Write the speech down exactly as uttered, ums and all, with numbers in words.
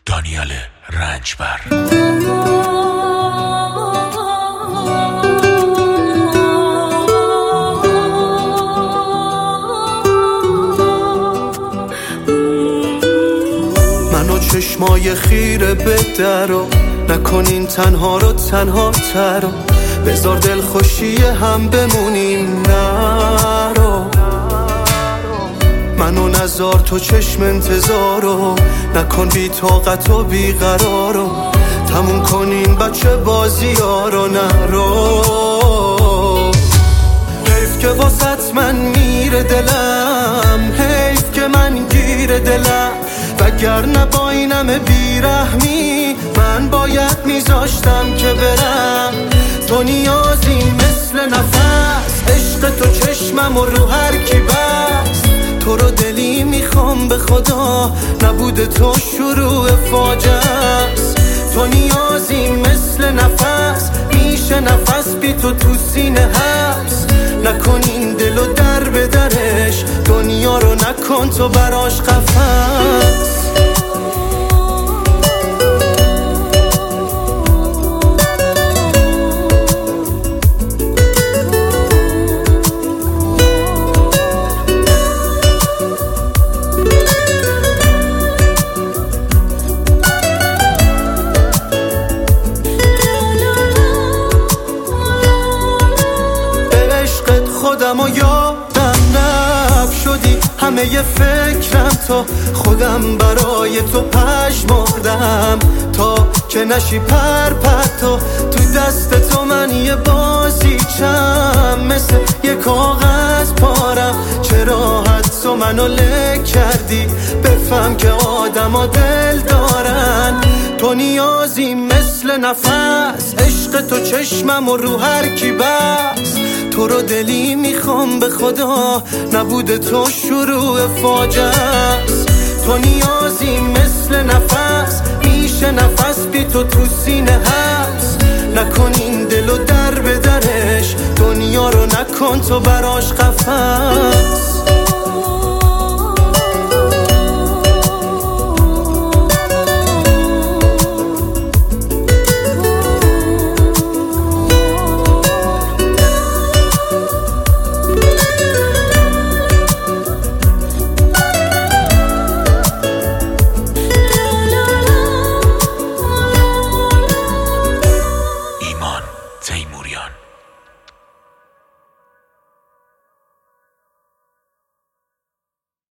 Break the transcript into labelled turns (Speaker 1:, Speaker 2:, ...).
Speaker 1: دانیال رنجبر.
Speaker 2: منو چشمای خیره به درو نکنین تنها رو تنها ترو بذار دل خوشی هم بمونیم نرو منو نزار تو چشم انتظارو نکن بی طاقت و بی قرارو تموم کنین بچه بازی ها رو نرو حیف که واسط من میره دلم حیف که من گیر دلم وگرنه با اینم بیرحمی من باید میذاشتم که برم تو نیازی مثل نفس عشق تو چشمم و رو هر کی بست تو رو دلی میخوام به خدا نبود تو شروع فاجعه است تو نیازی مثل نفس میشه نفس بی تو تو سینه حبس نکن این دلو در به درش دنیا رو نکن تو براش قفس خودم و یادم نب شدی همه ی فکرم تا خودم برای تو پژمردم تا که نشی پر پر تو تو دست تو من یه بازیچم مثل یه کاغذ پارم چرا حد تو منو لک کردی بفهم که آدم ها دل دارن تو نیازی مثل نفس عشق تو چشمم و رو هر کی بست تو رو دلی میخوام به خدا نبود تو شروع فاجعه است تو نیازی مثل نفس میشه نفس بی تو تو سینه حبس نکن این دلو در به درش دنیا رو نکن تو براش قفس